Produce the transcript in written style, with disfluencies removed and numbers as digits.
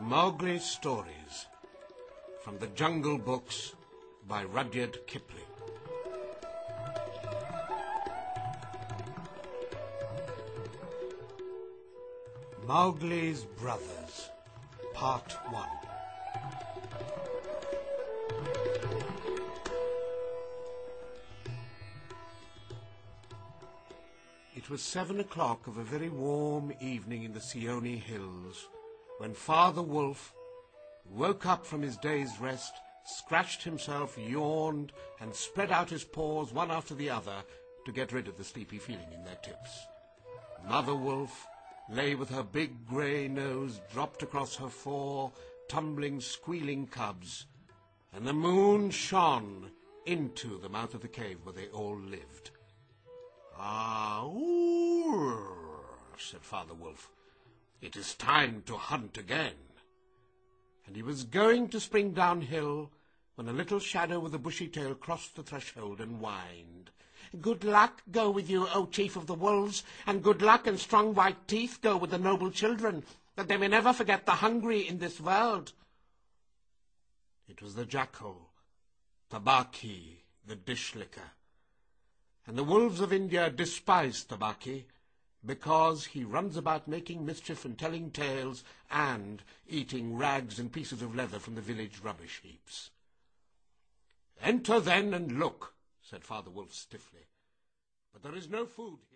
Mowgli's Stories, from the Jungle Books by Rudyard Kipling. Mowgli's Brothers, Part 1. It was 7 o'clock of a very warm evening in the Seeonee Hills, when Father Wolf woke up from his day's rest, scratched himself, yawned, and spread out his paws one after the other to get rid of the sleepy feeling in their tips. Mother Wolf lay with her big grey nose dropped across her four tumbling, squealing cubs, and the moon shone into the mouth of the cave where they all lived. "Ah, said Father Wolf. "It is time to hunt again." And he was going to spring downhill when a little shadow with a bushy tail crossed the threshold and whined. "Good luck go with you, O Chief of the Wolves, and good luck and strong white teeth go with the noble children, that they may never forget the hungry in this world." It was the jackal, Tabaqui, the dish-licker. And the wolves of India despise Tabaqui, because he runs about making mischief and telling tales and eating rags and pieces of leather from the village rubbish heaps. "Enter then and look," said Father Wolf stiffly. "But there is no food."